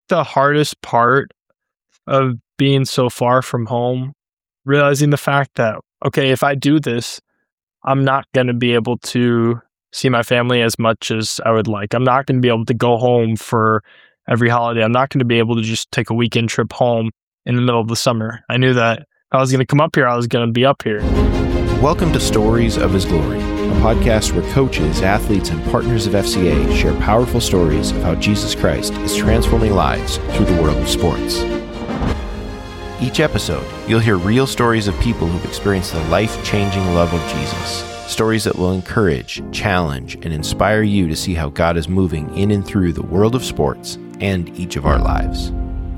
the hardest part of being so far from home, realizing the fact that, okay, if I do this, I'm not going to be able to see my family as much as I would like. I'm not going to be able to go home for every holiday. I'm not going to be able to just take a weekend trip home in the middle of the summer. I knew that if I was going to come up here, I was going to be up here. Welcome to Stories of His Glory, a podcast where coaches, athletes, and partners of FCA share powerful stories of how Jesus Christ is transforming lives through the world of sports. Each episode, you'll hear real stories of people who've experienced the life-changing love of Jesus. Stories that will encourage, challenge, and inspire you to see how God is moving in and through the world of sports and each of our lives.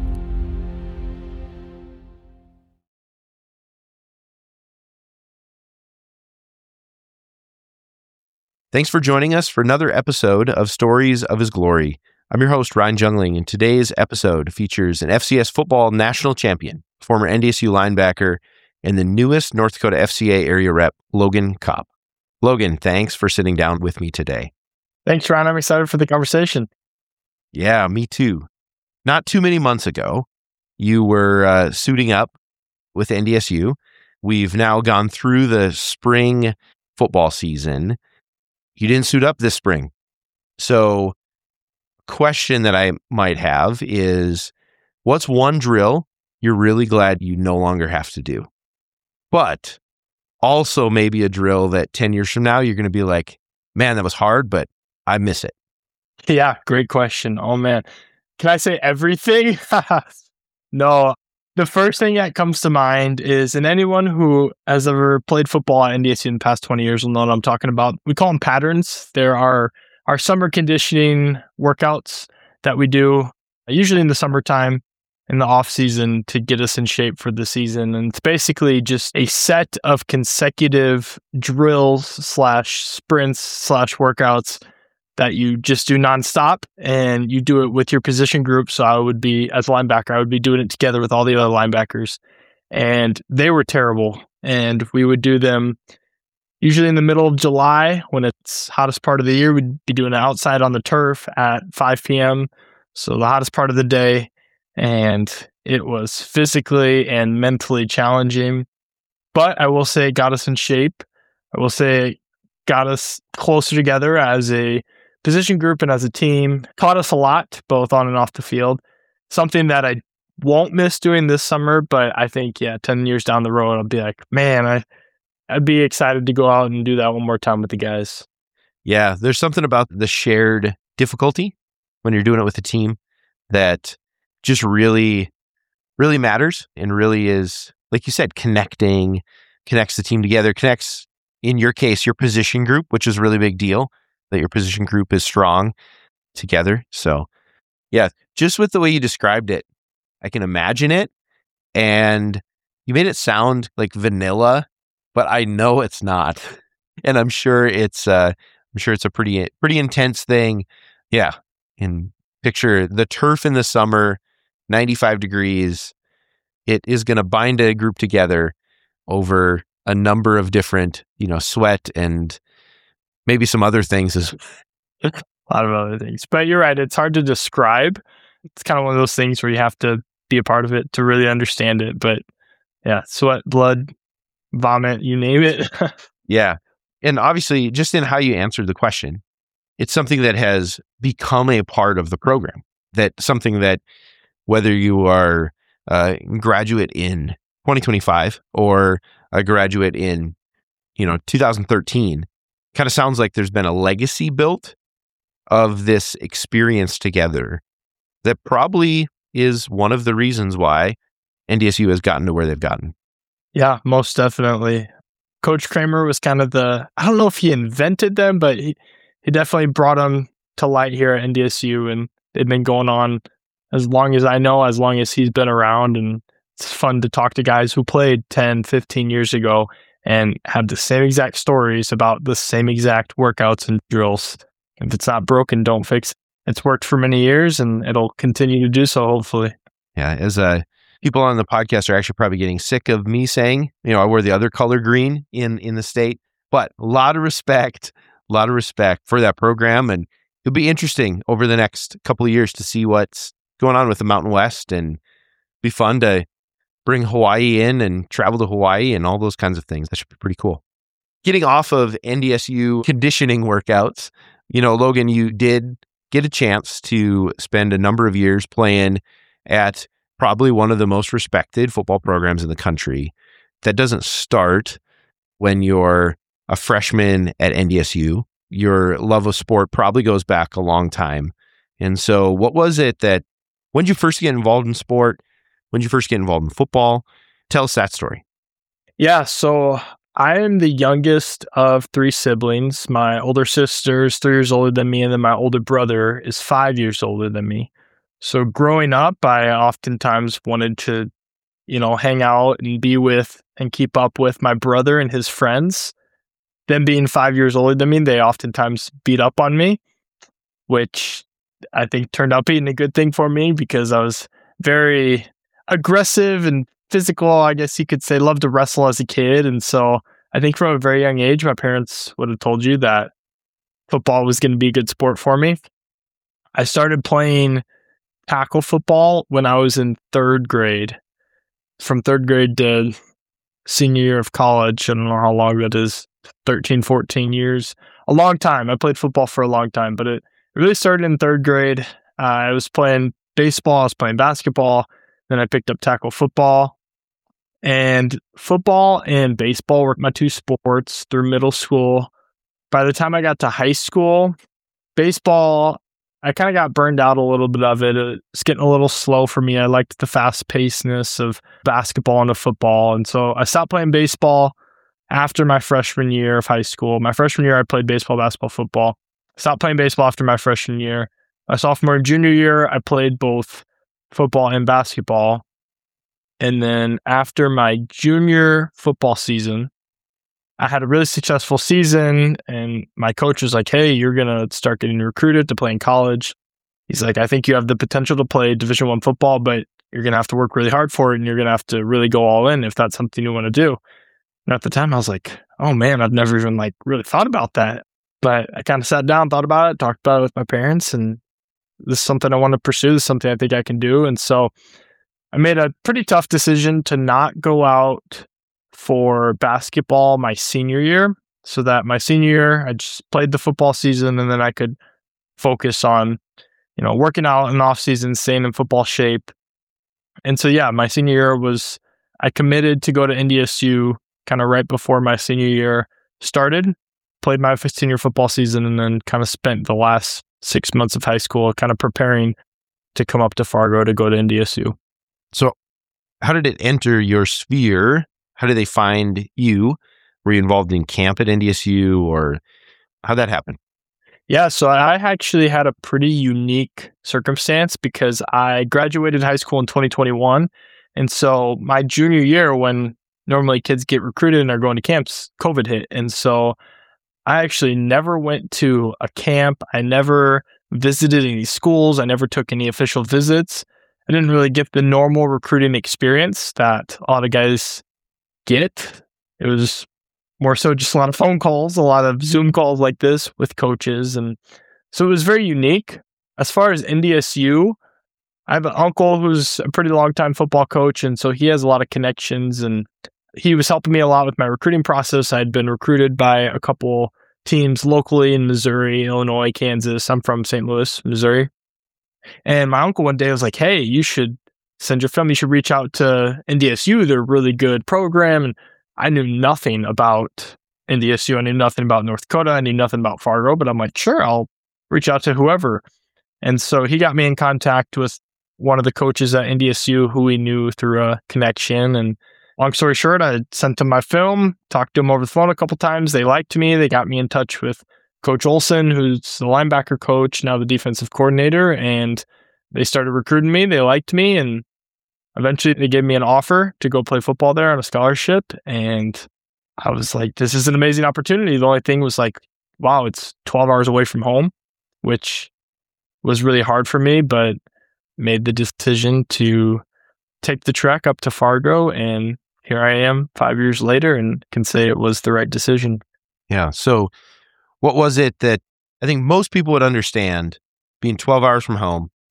Thanks for joining us for another episode of Stories of His Glory. I'm your host, Ryan Jungling, and today's episode features an FCS football national champion, former NDSU linebacker, and the newest North Dakota FCA area rep, Logan Kopp. Logan, thanks for sitting down with me today. Thanks, Ryan. I'm excited for the conversation. Yeah, me too. Not too many months ago, you were suiting up with NDSU. We've now gone through the spring football season. You didn't suit up this spring. So, question that I might have is, what's one drill you're really glad you no longer have to do? But also maybe a drill that 10 years from now, you're going to be like, man, that was hard, but I miss it. Yeah, great question. Oh, man. Can I say everything? No. The first thing that comes to mind is, and anyone who has ever played football at NDSU in the past 20 years will know what I'm talking about. We call them patterns. There are our summer conditioning workouts that we do, usually in the summertime, in the off season, to get us in shape for the season. And it's basically just a set of consecutive drills / sprints / workouts that you just do nonstop, and you do it with your position group. So I would be, as a linebacker, I would be doing it together with all the other linebackers, and they were terrible. And we would do them usually in the middle of July when it's hottest part of the year. We'd be doing it outside on the turf at 5 p.m. So the hottest part of the day. And it was physically and mentally challenging, but I will say it got us in shape. I will say it got us closer together as a position group and as a team. Taught us a lot, both on and off the field. Something that I won't miss doing this summer, but I think, 10 years down the road, I'll be like, man, I'd be excited to go out and do that one more time with the guys. Yeah, there's something about the shared difficulty when you're doing it with a team that just really, really matters, and really is, like you said, connects the team together, connects, in your case, your position group, which is a really big deal, that your position group is strong together. So yeah, just with the way you described it, I can imagine it, and you made it sound like vanilla, but I know it's not. And I'm sure it's a pretty intense thing. Yeah. And picture the turf in the summer, 95 degrees. It is going to bind a group together over a number of different, sweat and maybe some other things. A lot of other things. But you're right. It's hard to describe. It's kind of one of those things where you have to be a part of it to really understand it. But yeah, sweat, blood, vomit, you name it. Yeah. And obviously, just in how you answered the question, it's something that has become a part of the program. Something that whether you are a graduate in 2025 or a graduate in, 2013, kind of sounds like there's been a legacy built of this experience together that probably is one of the reasons why NDSU has gotten to where they've gotten. Yeah, most definitely. Coach Kramer was kind of I don't know if he invented them, but he definitely brought them to light here at NDSU, and they've been going on as long as I know, as long as he's been around. And it's fun to talk to guys who played 10, 15 years ago and have the same exact stories about the same exact workouts and drills. If it's not broken, don't fix it. It's worked for many years, and it'll continue to do so, hopefully. Yeah, as people on the podcast are actually probably getting sick of me saying, I wear the other color green in the state, but a lot of respect for that program. And it'll be interesting over the next couple of years to see what's going on with the Mountain West, and be fun to bring Hawaii in and travel to Hawaii and all those kinds of things. That should be pretty cool. Getting off of NDSU conditioning workouts, Logan, you did get a chance to spend a number of years playing at probably one of the most respected football programs in the country. That doesn't start when you're a freshman at NDSU. Your love of sport probably goes back a long time. And so what was it that, when did you first get involved in sport? When did you first get involved in football? Tell us that story. Yeah, so I am the youngest of 3 siblings. My older sister is 3 years older than me, and then my older brother is 5 years older than me. So growing up, I oftentimes wanted to, hang out and be with and keep up with my brother and his friends. Them being 5 years older than me, they oftentimes beat up on me, which I think turned out being a good thing for me because I was very aggressive and physical, I guess you could say. Loved to wrestle as a kid. And so I think from a very young age, my parents would have told you that football was going to be a good sport for me. I started playing tackle football when I was in 3rd grade. From 3rd grade to senior year of college, I don't know how long that is, 13, 14 years. A long time. I played football for a long time, but it really started in 3rd grade. I was playing baseball, I was playing basketball, then I picked up tackle football. And football and baseball were my 2 sports through middle school. By the time I got to high school, baseball, I kind of got burned out a little bit of it. It's getting a little slow for me. I liked the fast-pacedness of basketball and of football. And so I stopped playing baseball after my freshman year of high school. My freshman year, I played baseball, basketball, football. Stopped playing baseball after my freshman year. My sophomore and junior year, I played both football and basketball. And then after my junior football season, I had a really successful season, and my coach was like, hey, you're going to start getting recruited to play in college. He's like, I think you have the potential to play Division I football, but you're going to have to work really hard for it, and you're going to have to really go all in if that's something you want to do. And at the time, I was like, oh man, I've never even really thought about that. But I kind of sat down, thought about it, talked about it with my parents, and this is something I want to pursue. This is something I think I can do. And so I made a pretty tough decision to not go out for basketball my senior year, so that my senior year, I just played the football season, and then I could focus on, working out in the off season, staying in football shape. And so, yeah, my senior year I committed to go to NDSU kind of right before my senior year started, played my senior football season, and then kind of spent the last 6 months of high school kind of preparing to come up to Fargo to go to NDSU. So how did it enter your sphere? How did they find you? Were you involved in camp at NDSU, or how'd that happen? Yeah, so I actually had a pretty unique circumstance because I graduated high school in 2021. And so my junior year, when normally kids get recruited and are going to camps, COVID hit. And so I actually never went to a camp. I never visited any schools. I never took any official visits. I didn't really get the normal recruiting experience that a lot of guys get. It was more so just a lot of phone calls, a lot of Zoom calls like this with coaches. And so it was very unique. As far as NDSU, I have an uncle who's a pretty long-time football coach, and so he has a lot of connections, and he was helping me a lot with my recruiting process. I had been recruited by a couple teams locally in Missouri, Illinois, Kansas. I'm from St. Louis, Missouri. And my uncle one day was like, hey, you should send your film. You should reach out to NDSU. They're a really good program. And I knew nothing about NDSU. I knew nothing about North Dakota. I knew nothing about Fargo. But I'm like, sure, I'll reach out to whoever. And so he got me in contact with one of the coaches at NDSU who he knew through a connection. And long story short, I sent him my film, talked to him over the phone a couple times. They liked me. They got me in touch with Coach Olson, who's the linebacker coach, now the defensive coordinator, and they started recruiting me. They liked me, and eventually they gave me an offer to go play football there on a scholarship. And I was like, this is an amazing opportunity. The only thing was like, wow, it's 12 hours away from home, which was really hard for me, but made the decision to take the trek up to Fargo. And here I am 5 years later and can say it was the right decision. Yeah. So what was it that I think most people would understand, being 12 hours from home,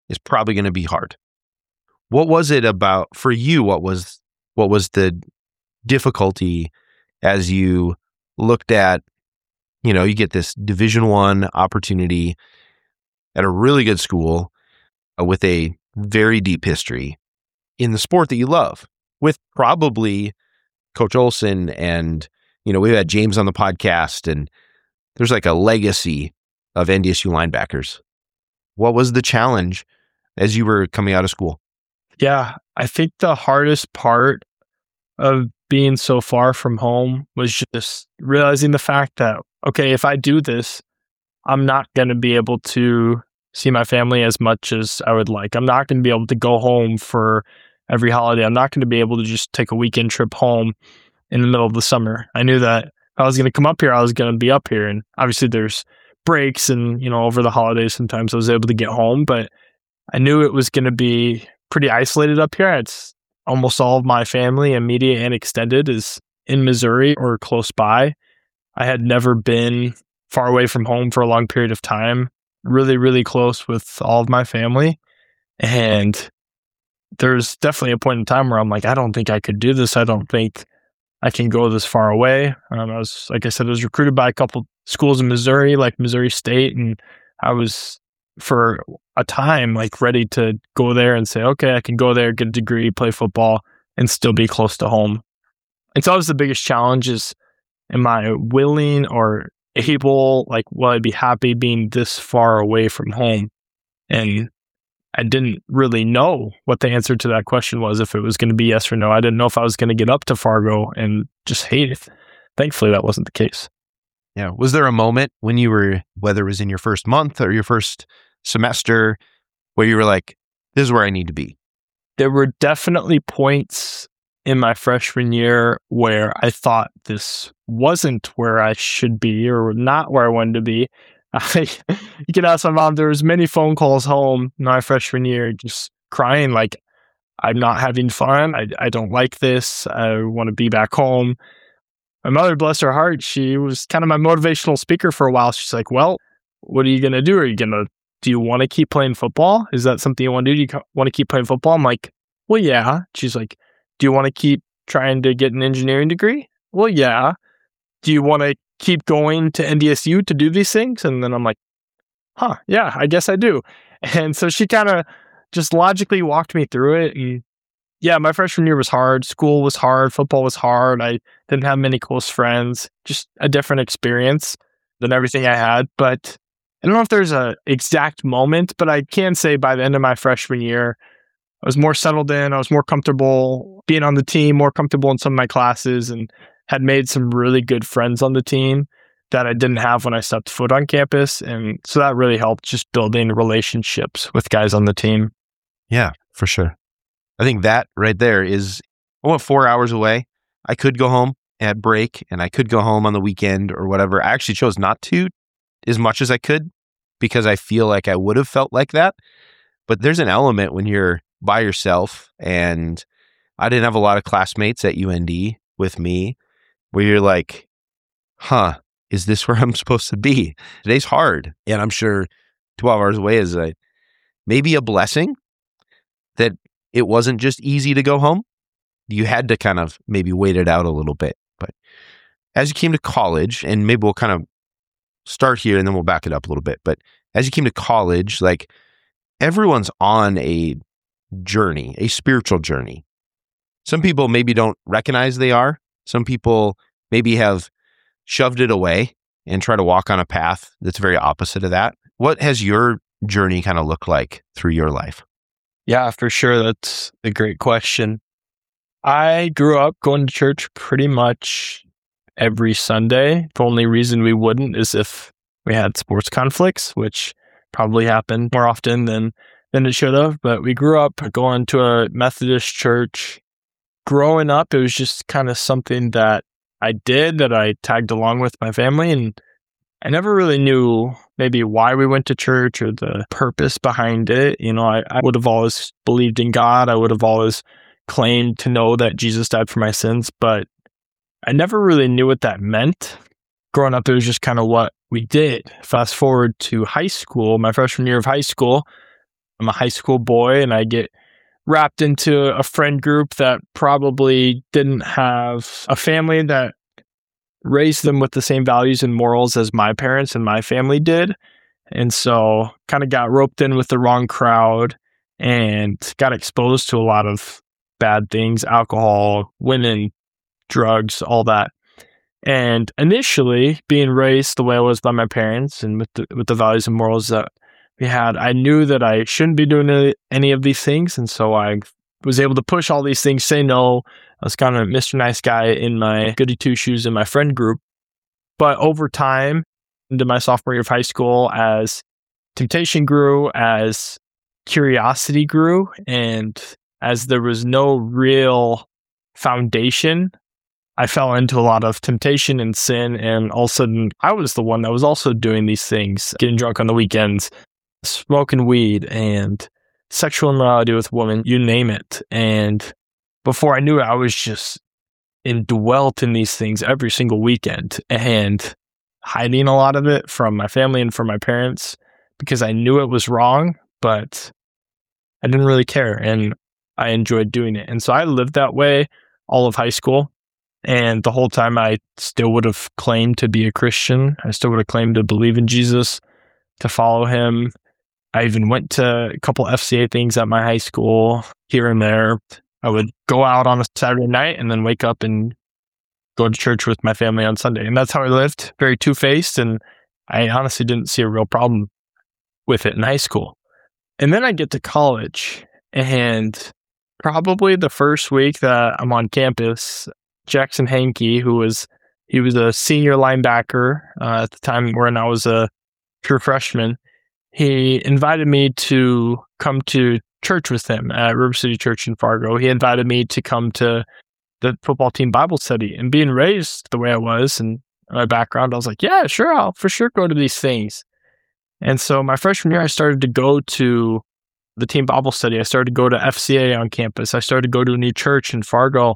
is probably going to be hard. What was it about for you? What was the difficulty as you looked at, you get this Division I opportunity at a really good school with a very deep history in the sport that you love, with probably Coach Olson, and we've had James on the podcast, and there's like a legacy of NDSU linebackers. What was the challenge as you were coming out of school? Yeah, I think the hardest part of being so far from home was just realizing the fact that, okay, if I do this, I'm not going to be able to see my family as much as I would like. I'm not going to be able to go home for every holiday. I'm not going to be able to just take a weekend trip home in the middle of the summer. I knew that if I was going to come up here, I was going to be up here. And obviously there's breaks and, over the holidays, sometimes I was able to get home, but I knew it was going to be pretty isolated up here. It's almost all of my family, immediate and extended, is in Missouri or close by. I had never been far away from home for a long period of time, really, really close with all of my family. And there's definitely a point in time where I'm like, I don't think I could do this. I don't think I can go this far away. Like I said, I was recruited by a couple schools in Missouri, like Missouri State. And I was, for a time, like ready to go there and say, okay, I can go there, get a degree, play football, and still be close to home. And so that was the biggest challenge is, am I willing or able, like, will I be happy being this far away from home? And I didn't really know what the answer to that question was, if it was going to be yes or no. I didn't know if I was going to get up to Fargo and just hate it. Thankfully, that wasn't the case. Yeah. Was there a moment when you were, whether it was in your first month or your first semester, where you were like, this is where I need to be? There were definitely points in my freshman year where I thought this wasn't where I should be or not where I wanted to be. You can ask my mom, there was many phone calls home my freshman year, just crying like, I'm not having fun. I don't like this. I want to be back home. My mother, bless her heart, she was kind of my motivational speaker for a while. She's like, well, what are you going to do? Do you want to keep playing football? Is that something you want to do? Do you want to keep playing football? I'm like, well, yeah. She's like, do you want to keep trying to get an engineering degree? Well, yeah. Do you want to keep going to NDSU to do these things? And then I'm like, yeah, I guess I do. And so she kind of just logically walked me through it. And yeah, my freshman year was hard. School was hard. Football was hard. I didn't have many close friends. Just a different experience than everything I had. But I don't know if there's an exact moment, but I can say by the end of my freshman year, I was more settled in. I was more comfortable being on the team, more comfortable in some of my classes, and had made some really good friends on the team that I didn't have when I stepped foot on campus. And so that really helped, just building relationships with guys on the team. Yeah, for sure. I think that right there is, I went 4 hours away. I could go home at break and I could go home on the weekend or whatever. I actually chose not to as much as I could because I feel like I would have felt like that. But there's an element when you're by yourself, and I didn't have a lot of classmates at UND with me, where you're like, is this where I'm supposed to be? Today's hard. And I'm sure 12 hours away is maybe a blessing that it wasn't just easy to go home. You had to kind of maybe wait it out a little bit. But as you came to college, and maybe we'll kind of start here and then we'll back it up a little bit. But as you came to college, like, everyone's on a journey, a spiritual journey. Some people maybe don't recognize they are. Some people maybe have shoved it away and try to walk on a path that's very opposite of that. What has your journey kind of looked like through your life? Yeah, for sure. That's a great question. I grew up going to church pretty much every Sunday. The only reason we wouldn't is if we had sports conflicts, which probably happened more often than it should have. But we grew up going to a Methodist church. Growing up, it was just kind of something that I did, that I tagged along with my family. And I never really knew maybe why we went to church or the purpose behind it. I would have always believed in God. I would have always claimed to know that Jesus died for my sins, but I never really knew what that meant. Growing up, it was just kind of what we did. Fast forward to high school, my freshman year of high school, I'm a high school boy and I get wrapped into a friend group that probably didn't have a family that raised them with the same values and morals as my parents and my family did. And so kind of got roped in with the wrong crowd and got exposed to a lot of bad things, alcohol, women, drugs, all that. And initially, being raised the way I was by my parents and with the values and morals that we had, I knew that I shouldn't be doing any of these things. And so I was able to push all these things, say no. I was kind of Mr. Nice Guy in my goody two-shoes in my friend group. But over time, into my sophomore year of high school, as temptation grew, as curiosity grew, and as there was no real foundation, I fell into a lot of temptation and sin, and all of a sudden, I was the one that was also doing these things, getting drunk on the weekends, smoking weed, and sexual immorality with women, you name it. And before I knew it, I was just indwelt in these things every single weekend and hiding a lot of it from my family and from my parents because I knew it was wrong, but I didn't really care, and I enjoyed doing it. And so I lived that way all of high school. And the whole time I still would have claimed to be a Christian. I still would have claimed to believe in Jesus, to follow him. I even went to a couple FCA things at my high school here and there. I would go out on a Saturday night and then wake up and go to church with my family on Sunday. And that's how I lived, very two-faced. And I honestly didn't see a real problem with it in high school. And then I get to college, and probably the first week that I'm on campus, Jackson Hankey, he was a senior linebacker at the time when I was a true freshman. He invited me to come to church with him at River City Church in Fargo. He invited me to come to the football team Bible study. And being raised the way I was and my background, I was like, yeah, sure, I'll for sure go to these things. And so my freshman year, I started to go to the team Bible study. I started to go to FCA on campus. I started to go to a new church in Fargo.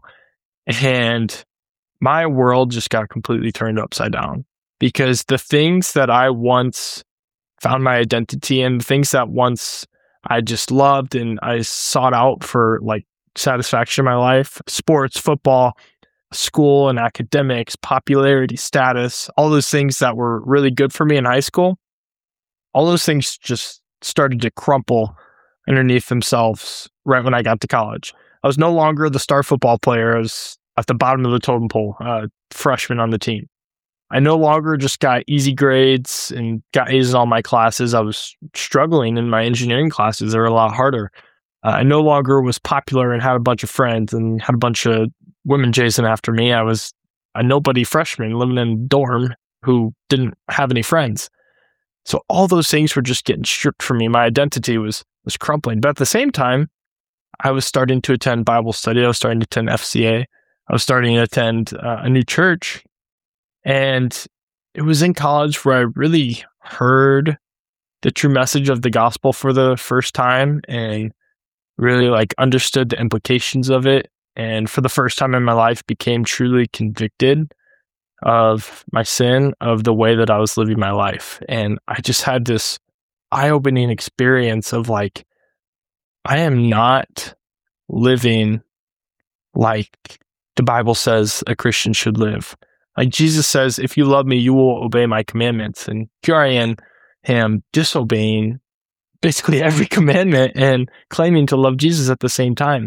And my world just got completely turned upside down because the things that I once found my identity in, the things that once I just loved and I sought out for like satisfaction in my life, sports, football, school and academics, popularity, status, all those things that were really good for me in high school, all those things just started to crumple underneath themselves right when I got to college. I was no longer the star football player. I was at the bottom of the totem pole, freshman on the team. I no longer just got easy grades and got A's in all my classes. I was struggling in my engineering classes. They were a lot harder. I no longer was popular and had a bunch of friends and had a bunch of women chasing after me. I was a nobody freshman living in a dorm who didn't have any friends. So all those things were just getting stripped from me. My identity was crumbling. But at the same time, I was starting to attend Bible study. I was starting to attend FCA. I was starting to attend a new church. And it was in college where I really heard the true message of the gospel for the first time and really like understood the implications of it. And for the first time in my life, became truly convicted of my sin, of the way that I was living my life. And I just had this eye-opening experience of like, I am not living like the Bible says a Christian should live. Like Jesus says, if you love me, you will obey my commandments. And here I am disobeying basically every commandment and claiming to love Jesus at the same time.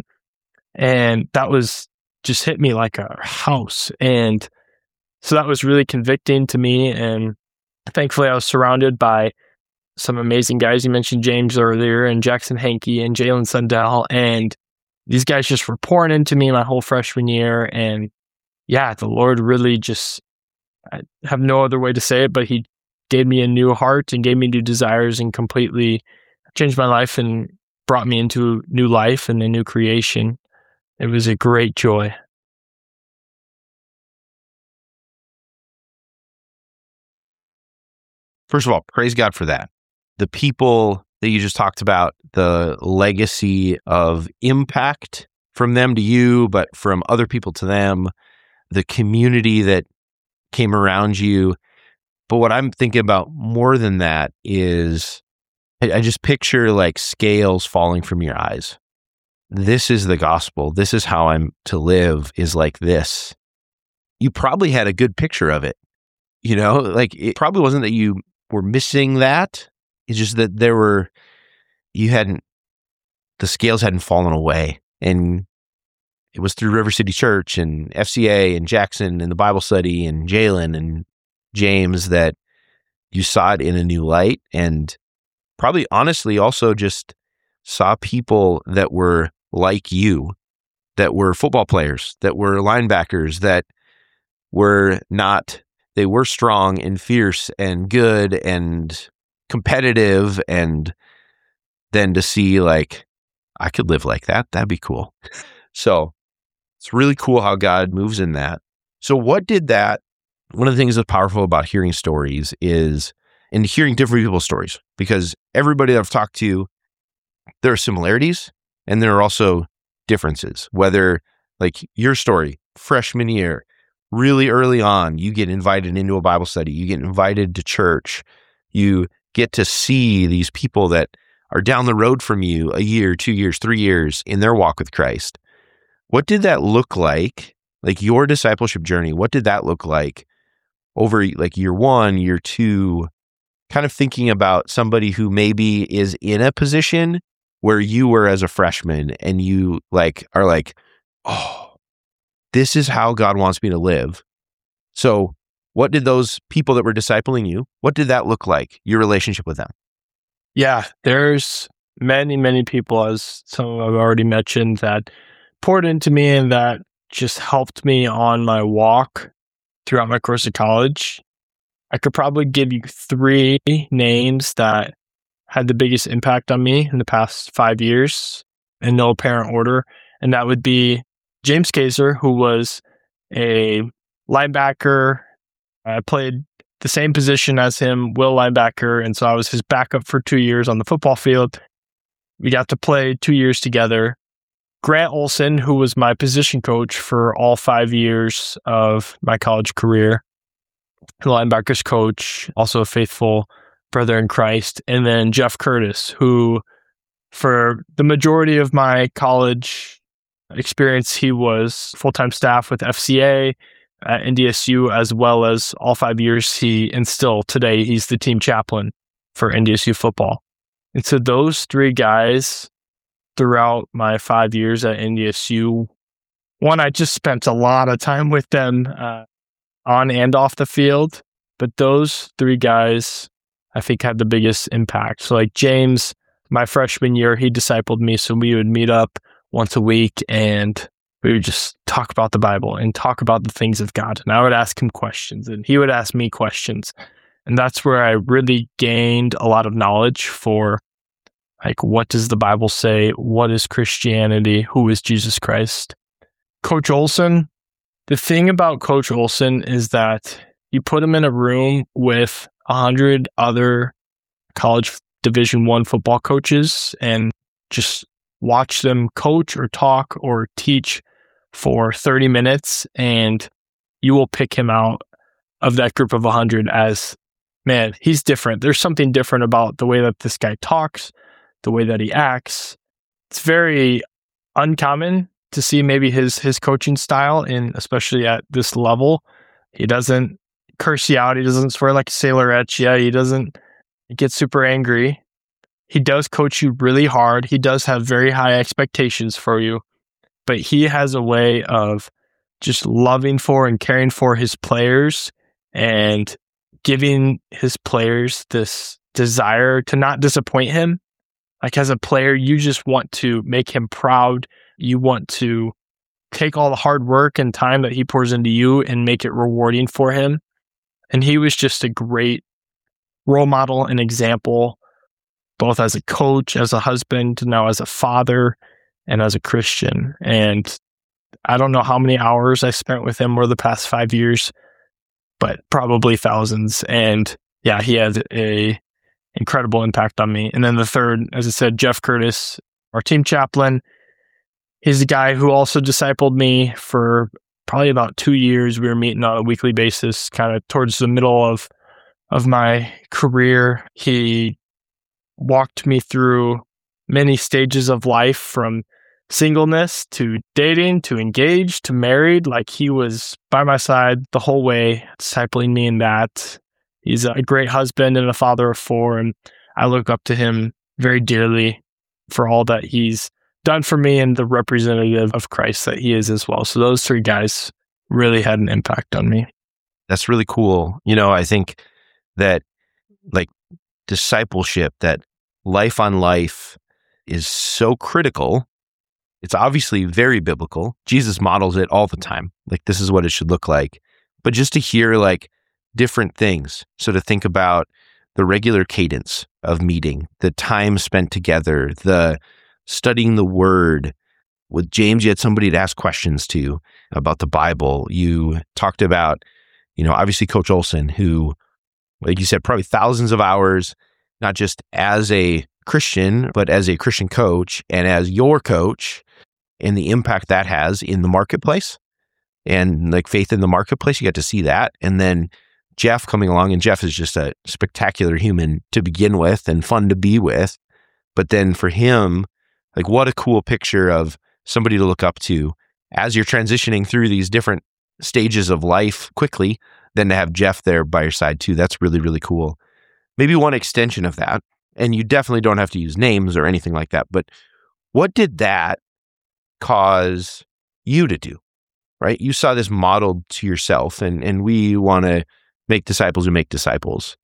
And that was just hit me like a house. And so that was really convicting to me. And thankfully, I was surrounded by some amazing guys. You mentioned James earlier, and Jackson Hankey and Jalen Sundell. And these guys just were pouring into me my whole freshman year. And yeah, the Lord really just, I have no other way to say it, but he gave me a new heart and gave me new desires and completely changed my life and brought me into new life and a new creation. It was a great joy. First of all, praise God for that. The people that you just talked about, the legacy of impact from them to you, but from other people to them, the community that came around you. But what I'm thinking about more than that is I just picture like scales falling from your eyes. This is the gospel. This is how I'm to live, is like this. You probably had a good picture of it. Like it probably wasn't that you were missing that. It's just that the scales hadn't fallen away. And it was through River City Church and FCA and Jackson and the Bible study and Jalen and James that you saw it in a new light, and probably honestly also just saw people that were like you, that were football players, that were linebackers, that they were strong and fierce and good and competitive, and then to see like, I could live like that. That'd be cool. So it's really cool how God moves in that. So one of the things that's powerful about hearing stories is, and hearing different people's stories, because everybody that I've talked to, there are similarities and there are also differences. Whether like your story, freshman year, really early on, you get invited into a Bible study, you get invited to church, you get to see these people that are down the road from you a year, 2 years, 3 years in their walk with Christ. What did that look like? Like your discipleship journey, what did that look like over like year 1, year 2, kind of thinking about somebody who maybe is in a position where you were as a freshman and you like are like, oh, this is how God wants me to live. So what did those people that were discipling you, what did that look like, your relationship with them? Yeah, there's many, many people, as some I've already mentioned, that poured into me and that just helped me on my walk throughout my course of college. I could probably give you 3 names that had the biggest impact on me in the past 5 years in no apparent order. And that would be James Kaiser, who was a linebacker. I played the same position as him, will linebacker. And so I was his backup for 2 years on the football field. We got to play 2 years together. Grant Olson, who was my position coach for all 5 years of my college career, the linebackers coach, also a faithful brother in Christ. And then Jeff Curtis, who for the majority of my college experience, he was full-time staff with FCA at NDSU, as well as all 5 years and still today, he's the team chaplain for NDSU football. And so those 3 guys throughout my 5 years at NDSU, one, I just spent a lot of time with them on and off the field, but those 3 guys, I think, had the biggest impact. So like James, my freshman year, he discipled me. So we would meet up once a week and we would just talk about the Bible and talk about the things of God. And I would ask him questions and he would ask me questions. And that's where I really gained a lot of knowledge for like, what does the Bible say? What is Christianity? Who is Jesus Christ? Coach Olson, the thing about Coach Olson is that you put him in a room with 100 other college Division I football coaches and just watch them coach or talk or teach for 30 minutes, and you will pick him out of that group of 100 as, man, he's different. There's something different about the way that this guy talks, the way that he acts. It's very uncommon to see maybe his coaching style, and especially at this level. He doesn't curse you out. He doesn't swear like a sailor at you. He doesn't get super angry. He does coach you really hard. He does have very high expectations for you, but he has a way of just loving for and caring for his players and giving his players this desire to not disappoint him. Like as a player, you just want to make him proud. You want to take all the hard work and time that he pours into you and make it rewarding for him. And he was just a great role model and example, both as a coach, as a husband, now as a father, and as a Christian. And I don't know how many hours I spent with him over the past 5 years, but probably thousands. And yeah, he had a incredible impact on me. And then the third, as I said, Jeff Curtis, our team chaplain. He's a guy who also discipled me for probably about 2 years. We were meeting on a weekly basis, kind of towards the middle of my career. He walked me through many stages of life, from singleness to dating to engaged to married. Like, he was by my side the whole way, discipling me in that. He's a great husband and a father of 4, and I look up to him very dearly for all that he's done for me and the representative of Christ that he is as well. So those 3 guys really had an impact on me. That's really cool. I think that like discipleship, that life on life is so critical. It's obviously very biblical. Jesus models it all the time. Like, this is what it should look like. But just to hear like different things. So to think about the regular cadence of meeting, the time spent together, the studying the word. With James, you had somebody to ask questions to about the Bible. You talked about, obviously Coach Olson, who, like you said, probably thousands of hours, not just as a Christian, but as a Christian coach and as your coach, and the impact that has in the marketplace and like faith in the marketplace. You got to see that. And then Jeff coming along, and Jeff is just a spectacular human to begin with and fun to be with. But then for him, like, what a cool picture of somebody to look up to as you're transitioning through these different stages of life quickly, then to have Jeff there by your side too. That's really, really cool. Maybe one extension of that, and you definitely don't have to use names or anything like that, but what did that cause you to do, right? You saw this modeled to yourself, and we want to make disciples who make disciples.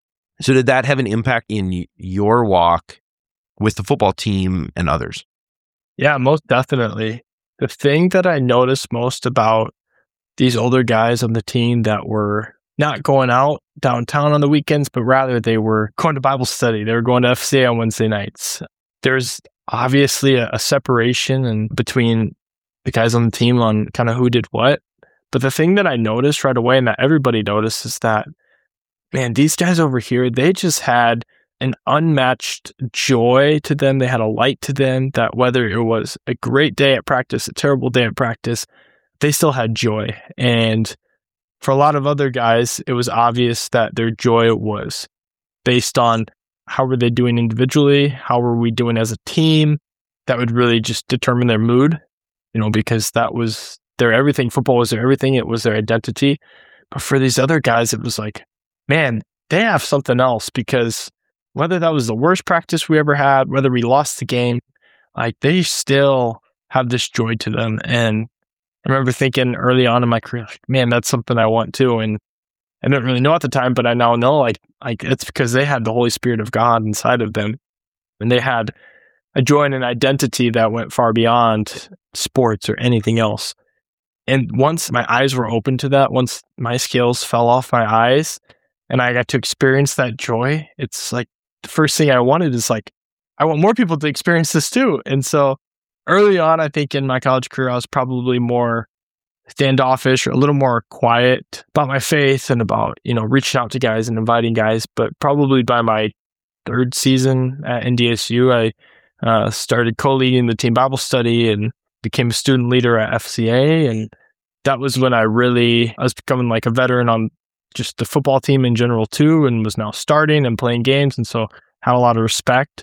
So did that have an impact in your walk with the football team and others? Yeah, most definitely. The thing that I noticed most about these older guys on the team that were not going out downtown on the weekends, but rather they were going to Bible study. They were going to FCA on Wednesday nights. There's obviously a separation between the guys on the team on kind of who did what. But the thing that I noticed right away, and that everybody noticed, is that, man, these guys over here, they just had an unmatched joy to them. They had a light to them that whether it was a great day at practice, a terrible day at practice, they still had joy. And for a lot of other guys, it was obvious that their joy was based on how were they doing individually, how were we doing as a team. That would really just determine their mood, because that was their everything. Football was their everything. It was their identity. But for these other guys, it was like, man, they have something else, because whether that was the worst practice we ever had, whether we lost the game, like, they still have this joy to them. And I remember thinking early on in my career, like, man, that's something I want too. And I didn't really know at the time, but I now know, like it's because they had the Holy Spirit of God inside of them, and they had a joy and an identity that went far beyond sports or anything else. And once my eyes were open to that, once my scales fell off my eyes and I got to experience that joy, it's like the first thing I wanted is like, I want more people to experience this too. And so early on, I think in my college career, I was probably more standoffish or a little more quiet about my faith and about, reaching out to guys and inviting guys. But probably by my 3rd season at NDSU, I started co-leading the team Bible study and became a student leader at FCA. And that was when I was becoming like a veteran on just the football team in general too, and was now starting and playing games. And so had a lot of respect.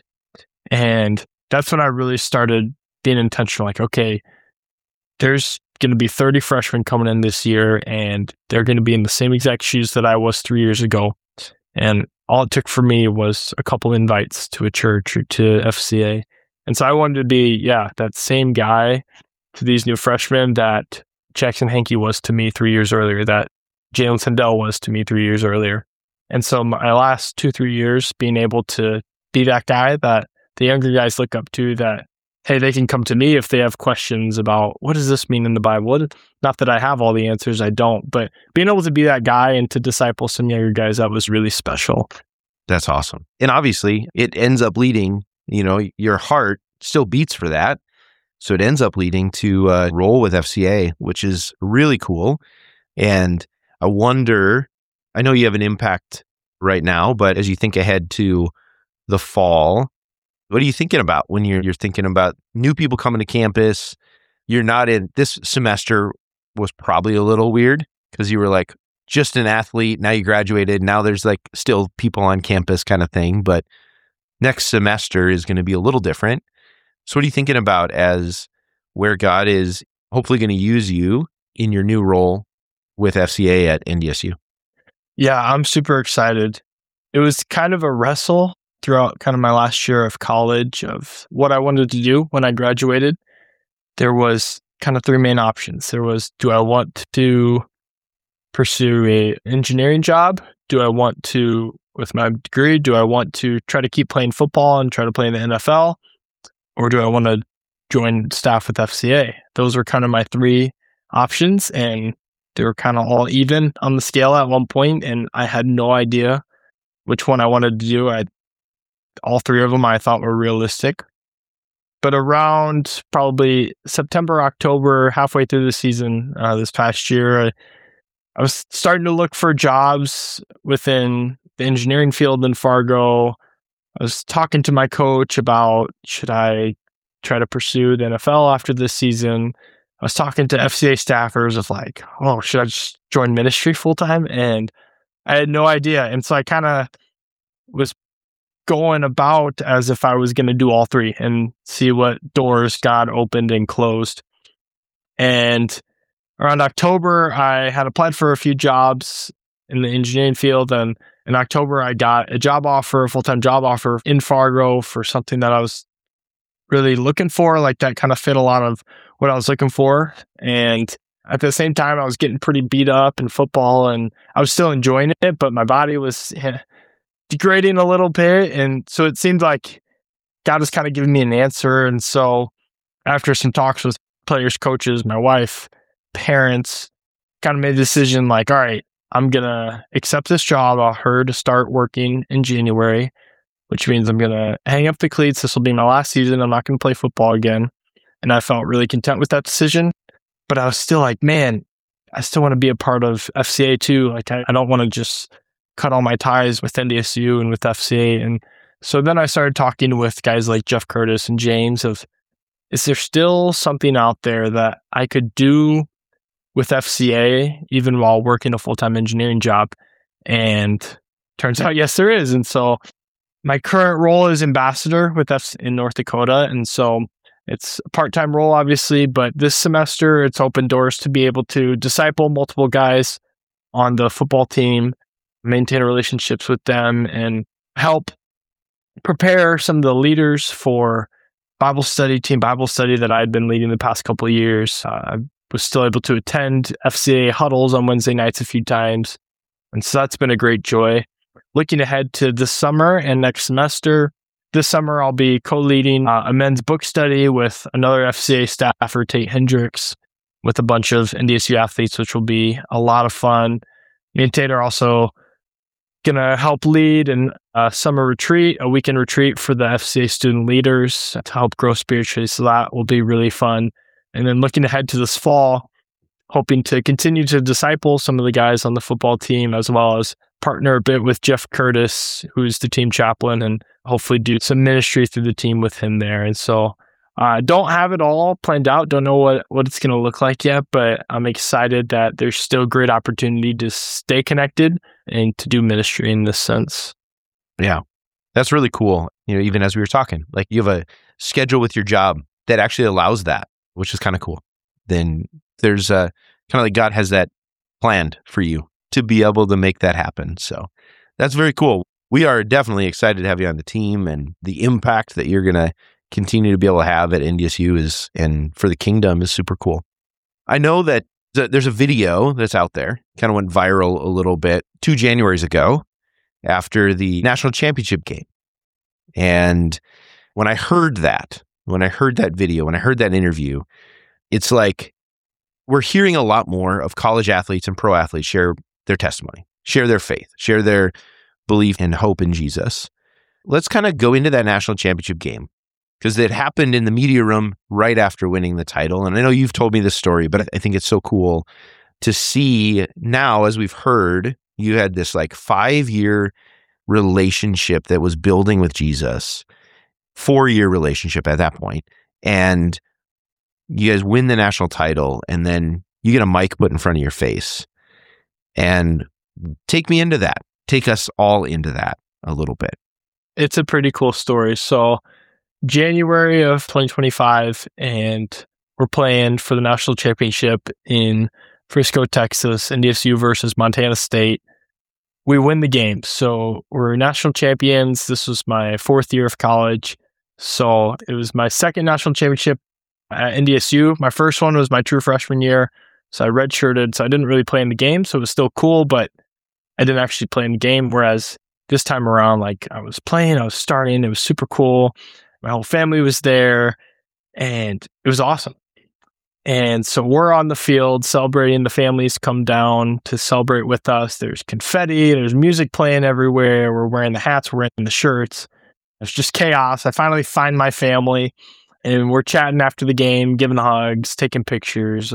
And that's when I really started being intentional. Like, okay, there's going to be 30 freshmen coming in this year, and they're going to be in the same exact shoes that I was 3 years ago. And all it took for me was a couple invites to a church or to FCA. And so I wanted to be, that same guy to these new freshmen that Jackson Hankey was to me 3 years earlier, that Jalen Sandell was to me 3 years earlier. And so my last 2-3 years being able to be that guy that the younger guys look up to, that, hey, they can come to me if they have questions about what does this mean in the Bible? Not that I have all the answers, I don't, but being able to be that guy and to disciple some younger guys, that was really special. That's awesome. And obviously it ends up leading, your heart still beats for that. So it ends up leading to a role with FCA, which is really cool. And I wonder, I know you have an impact right now, but as you think ahead to the fall, what are you thinking about when you're thinking about new people coming to campus? You're not in, this semester was probably a little weird because you were like just an athlete. Now you graduated. Now there's like still people on campus kind of thing. But next semester is going to be a little different. So what are you thinking about as where God is hopefully going to use you in your new role with FCA at NDSU? Yeah, I'm super excited. It was kind of a wrestle throughout kind of my last year of college of what I wanted to do when I graduated. There was kind of three main options. There was, do I want to pursue a engineering job? Do I want to, with my degree, do I want to try to keep playing football and try to play in the NFL? Or do I want to join staff with FCA? Those were kind of my three options, and they were kind of all even on the scale at one point, and I had no idea which one I wanted to do. All three of them I thought were realistic. But around probably September, October, halfway through the season this past year, I was starting to look for jobs within the engineering field in Fargo. I was talking to my coach about, should I try to pursue the NFL after this season? I was talking to FCA staffers of like, oh, should I just join ministry full time? And I had no idea. And so I kind of was going about as if I was going to do all three and see what doors God opened and closed. And around October, I had applied for a few jobs in the engineering field. And in October, I got a job offer, a full-time job offer in Fargo for something that I was really looking for. Like that kind of fit a lot of what I was looking for. And at the same time, I was getting pretty beat up in football and I was still enjoying it, but my body was degrading a little bit. And so it seemed like God was kind of giving me an answer. And so after some talks with players, coaches, my wife, parents, kind of made a decision like, all right, I'm going to accept this job offer to start working in January, which means I'm going to hang up the cleats. This will be my last season. I'm not going to play football again. And I felt really content with that decision. But I was still like, man, I still want to be a part of FCA too. Like, I don't want to just cut all my ties with NDSU and with FCA. And so then I started talking with guys like Jeff Curtis and James of, is there still something out there that I could do with FCA even while working a full-time engineering job? And turns out, yes, there is. And so my current role is ambassador with FCA in North Dakota. And so it's a part-time role, obviously, but this semester it's opened doors to be able to disciple multiple guys on the football team, maintain relationships with them, and help prepare some of the leaders for team Bible study that I had been leading the past couple of years. I was still able to attend FCA huddles on Wednesday nights a few times. And so that's been a great joy. Looking ahead to this summer and next semester, this summer I'll be co-leading a men's book study with another FCA staffer, Tate Hendricks, with a bunch of NDSU athletes, which will be a lot of fun. Me and Tate are also going to help lead a summer retreat, a weekend retreat for the FCA student leaders to help grow spiritually. So that will be really fun. And then looking ahead to this fall, hoping to continue to disciple some of the guys on the football team, as well as partner a bit with Jeff Curtis, who's the team chaplain, and hopefully do some ministry through the team with him there. And so I don't have it all planned out. Don't know what it's going to look like yet, but I'm excited that there's still great opportunity to stay connected and to do ministry in this sense. Yeah, that's really cool. Even as we were talking, like you have a schedule with your job that actually allows that, which is kind of cool. Then there's kind of like God has that planned for you to be able to make that happen. So that's very cool. We are definitely excited to have you on the team, and the impact that you're going to continue to be able to have at NDSU and for the kingdom is super cool. I know that there's a video that's out there, kind of went viral a little bit 2 Januaries ago after the national championship game. And when I heard that video, when I heard that interview, it's like we're hearing a lot more of college athletes and pro athletes share their testimony, share their faith, share their belief and hope in Jesus. Let's kind of go into that national championship game, because it happened in the media room right after winning the title. And I know you've told me this story, but I think it's so cool to see now, as we've heard, you had this like 5-year relationship that was building with Jesus, 4-year relationship at that point. And you guys win the national title, and then you get a mic put in front of your face. And take me into that. Take us all into that a little bit. It's a pretty cool story. So January of 2025, and we're playing for the national championship in Frisco, Texas, NDSU versus Montana State. We win the game. So we're national champions. This was my fourth year of college. So it was my second national championship at NDSU. My first one was my true freshman year. So I redshirted. So I didn't really play in the game. So it was still cool, but I didn't actually play in the game. Whereas this time around, like I was playing, I was starting. It was super cool. My whole family was there and it was awesome. And so we're on the field celebrating. The families come down to celebrate with us. There's confetti. There's music playing everywhere. We're wearing the hats. We're wearing the shirts. It's just chaos. I finally find my family and we're chatting after the game, giving hugs, taking pictures.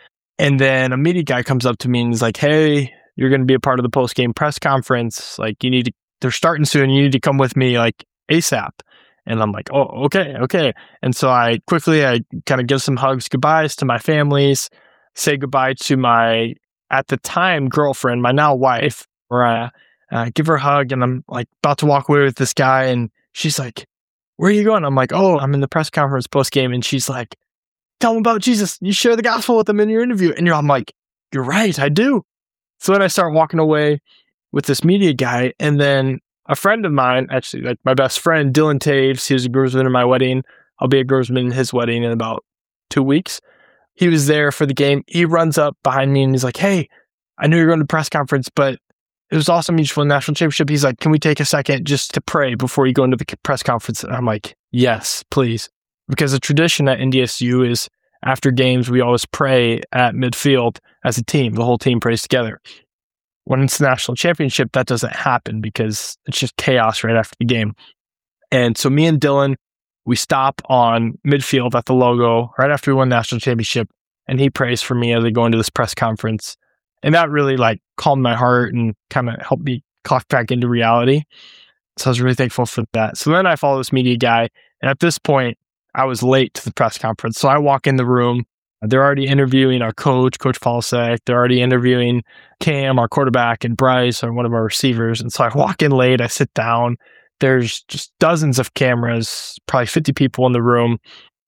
And then a media guy comes up to me and he's like, hey, you're going to be a part of the post-game press conference. Like they're starting soon. You need to come with me like ASAP. And I'm like, oh, okay. And so I kind of give some hugs, goodbyes to my families, say goodbye to my, at the time, girlfriend, my now wife, or give her a hug. And I'm like about to walk away with this guy. And she's like, where are you going? I'm like, oh, I'm in the press conference post game. And she's like, tell them about Jesus. You share the gospel with them in your interview. And I'm like, you're right, I do. So then I start walking away with this media guy. And then a friend of mine, actually, like my best friend, Dylan Taves, he was a groomsman in my wedding. I'll be a groomsman in his wedding in about 2 weeks. He was there for the game. He runs up behind me and he's like, hey, I knew you were going to the press conference, but it was awesome. You just won the national championship. He's like, can we take a second just to pray before you go into the press conference? And I'm like, yes, please. Because the tradition at NDSU is after games, we always pray at midfield as a team. The whole team prays together. When it's the national championship, that doesn't happen because it's just chaos right after the game. And so me and Dylan, we stop on midfield at the logo right after we won the national championship. And he prays for me as I go into this press conference. And that really like calmed my heart and kind of helped me clock back into reality. So I was really thankful for that. So then I follow this media guy. And at this point, I was late to the press conference. So I walk in the room. They're already interviewing our coach, Coach Polisek. They're already interviewing Cam, our quarterback, and Bryce, one of our receivers. And so I walk in late. I sit down. There's just dozens of cameras, probably 50 people in the room.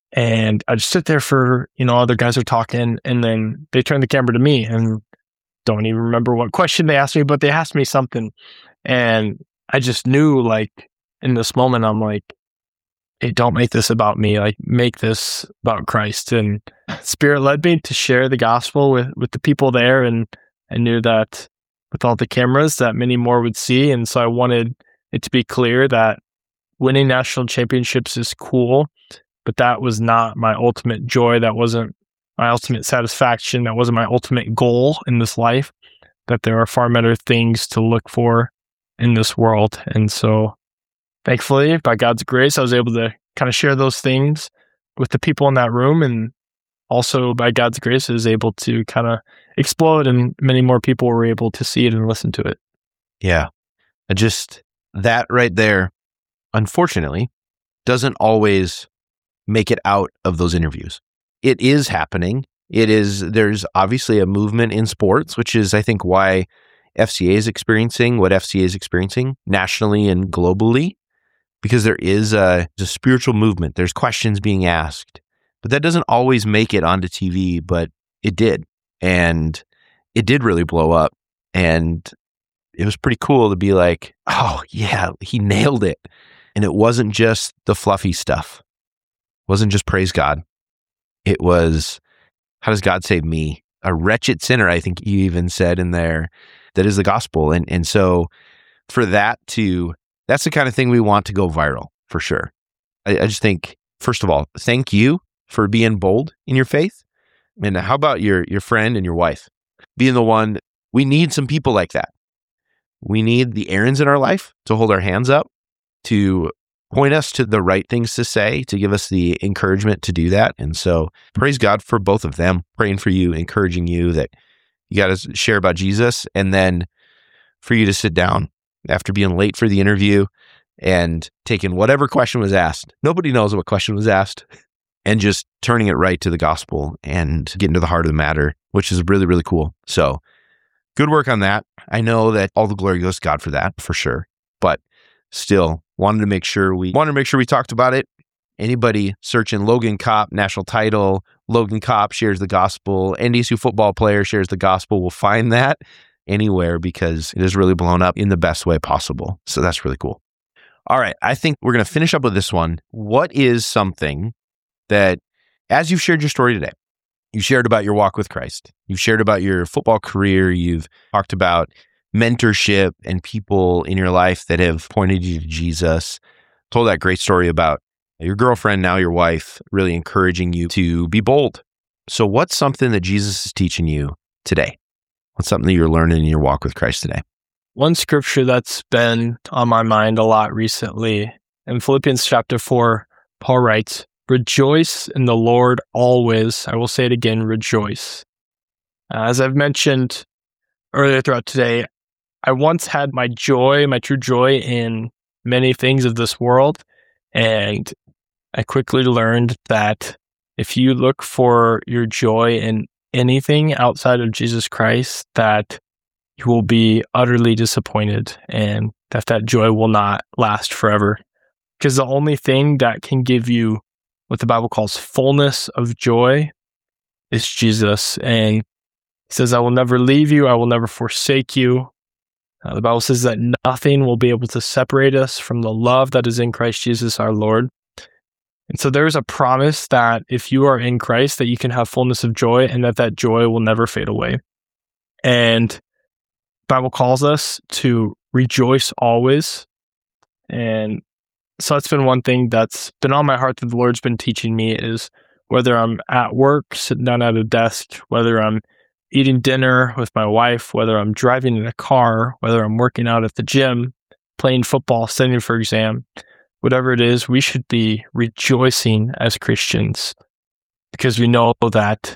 And I just sit there for, other guys are talking. And then they turn the camera to me and don't even remember what question they asked me, but they asked me something. And I just knew, like, in this moment, I'm like, hey, don't make this about me. Like, make this about Christ. And Spirit led me to share the gospel with the people there. And I knew that with all the cameras that many more would see. And so I wanted it to be clear that winning national championships is cool, but that was not my ultimate joy. That wasn't my ultimate satisfaction. That wasn't my ultimate goal in this life, that there are far better things to look for in this world. And so thankfully, by God's grace, I was able to kind of share those things with the people in that room. And also by God's grace, I was able to kind of explode and many more people were able to see it and listen to it. Yeah. Just that right there, unfortunately, doesn't always make it out of those interviews. It is happening. There's obviously a movement in sports, which is, I think, why FCA is experiencing what FCA is experiencing nationally and globally, because there is a spiritual movement. There's questions being asked, but that doesn't always make it onto TV, but it did. And it did really blow up. And it was pretty cool to be like, oh yeah, he nailed it. And it wasn't just the fluffy stuff. It wasn't just praise God. It was, how does God save me? A wretched sinner, I think you even said in there, that is the gospel. And so for that's the kind of thing we want to go viral, for sure. I just think, first of all, thank you for being bold in your faith. And how about your friend and your wife being the one? We need some people like that. We need the Aarons in our life to hold our hands up, to point us to the right things to say, to give us the encouragement to do that. And so praise God for both of them, praying for you, encouraging you that you got to share about Jesus. And then for you to sit down after being late for the interview and taking whatever question was asked. Nobody knows what question was asked. And just turning it right to the gospel and getting to the heart of the matter, which is really, really cool. So good work on that. I know that all the glory goes to God for that, for sure. But still, wanted to make sure we talked about it. Anybody searching Logan Kopp, national title, Logan Kopp shares the gospel, NDSU football player shares the gospel, will find that anywhere because it is really blown up in the best way possible. So that's really cool. All right. I think we're going to finish up with this one. What is something that, as you've shared your story today, you shared about your walk with Christ, you've shared about your football career, you've talked about mentorship and people in your life that have pointed you to Jesus, told that great story about your girlfriend, now your wife, really encouraging you to be bold. So what's something that Jesus is teaching you today? What's something that you're learning in your walk with Christ today? One scripture that's been on my mind a lot recently, in Philippians chapter 4, Paul writes, "Rejoice in the Lord always." I will say it again, rejoice. As I've mentioned earlier throughout today, I once had my true joy in many things of this world, and I quickly learned that if you look for your joy in anything outside of Jesus Christ, that you will be utterly disappointed and that joy will not last forever. Because the only thing that can give you what the Bible calls fullness of joy is Jesus. And he says, "I will never leave you. I will never forsake you." The Bible says that nothing will be able to separate us from the love that is in Christ Jesus our Lord. And so there is a promise that if you are in Christ, that you can have fullness of joy and that joy will never fade away. And the Bible calls us to rejoice always. And so that's been one thing that's been on my heart that the Lord's been teaching me, is whether I'm at work, sitting down at a desk, whether I'm eating dinner with my wife, whether I'm driving in a car, whether I'm working out at the gym, playing football, studying for exam, whatever it is, we should be rejoicing as Christians because we know that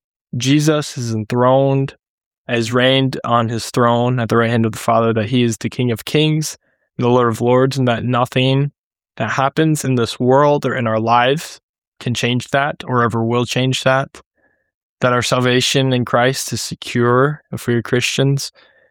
Jesus is enthroned, has reigned on his throne at the right hand of the Father, that he is the King of Kings, the Lord of Lords, and that nothing that happens in this world or in our lives can change that or ever will change that. That our salvation in Christ is secure if we are Christians.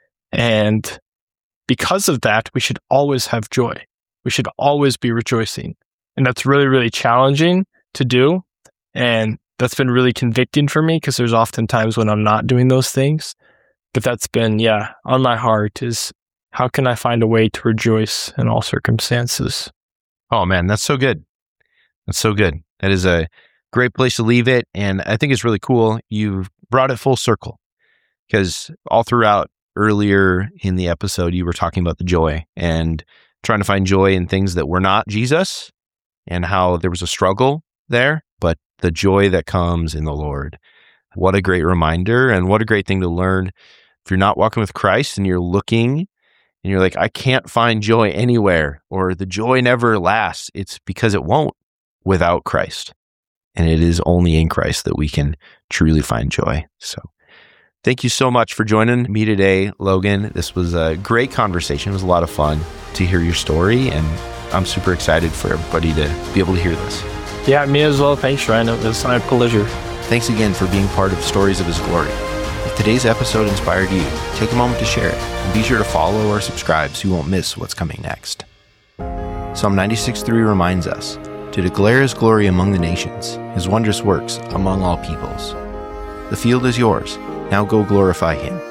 And because of that, we should always have joy. We should always be rejoicing. And that's really, really challenging to do. And that's been really convicting for me because there's often times when I'm not doing those things. But that's been, on my heart, is how can I find a way to rejoice in all circumstances? Oh man, that's so good. That's so good. That is a great place to leave it. And I think it's really cool. You've brought it full circle because all throughout earlier in the episode, you were talking about the joy and trying to find joy in things that were not Jesus and how there was a struggle there, but the joy that comes in the Lord. What a great reminder and what a great thing to learn. If you're not walking with Christ and you're looking and you're like, I can't find joy anywhere, or the joy never lasts, it's because it won't without Christ. And it is only in Christ that we can truly find joy. So thank you so much for joining me today, Logan. This was a great conversation. It was a lot of fun to hear your story, and I'm super excited for everybody to be able to hear this. Yeah, me as well. Thanks, Ryan. It was my pleasure. Thanks again for being part of Stories of His Glory. If today's episode inspired you, take a moment to share it, and be sure to follow or subscribe so you won't miss what's coming next. Psalm 96:3 reminds us to declare His glory among the nations, His wondrous works among all peoples. The field is yours. Now go glorify Him.